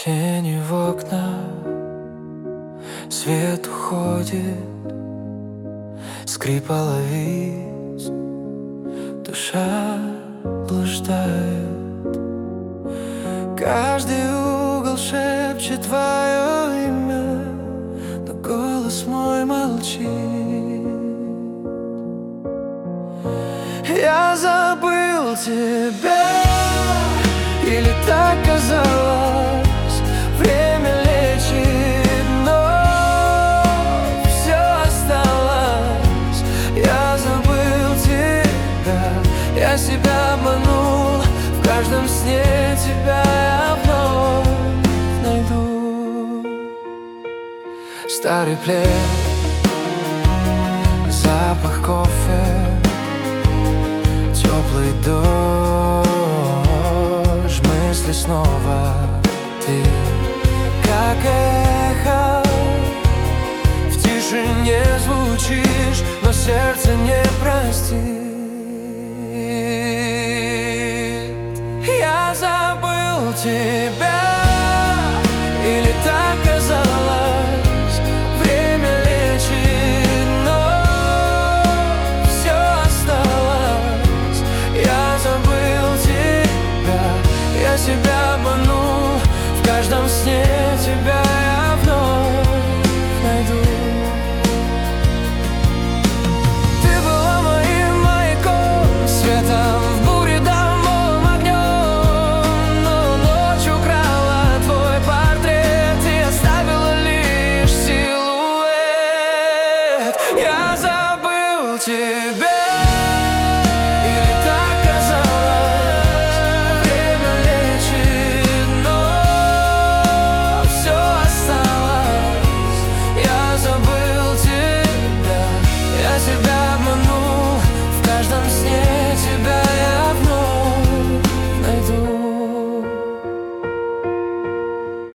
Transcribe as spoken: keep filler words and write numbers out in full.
Тени в окна, свет уходит, скрип половиц, душа блуждает. Каждый угол шепчет твое имя, но голос мой молчит. Я забыл тебя, или так казалось. Время лечит, но все осталось. Я забыл тебя, я себя обманул. В каждом сне тебя я вновь найду. Старый плед, запах кофе, теплый дождь, мысли снова ты. Как эхо в тишине звучишь, но сердце не простит. Я забыл тебя, или так казалось. Время лечит, но все осталось. Я забыл тебя, я себя обманул. В каждом сне тебя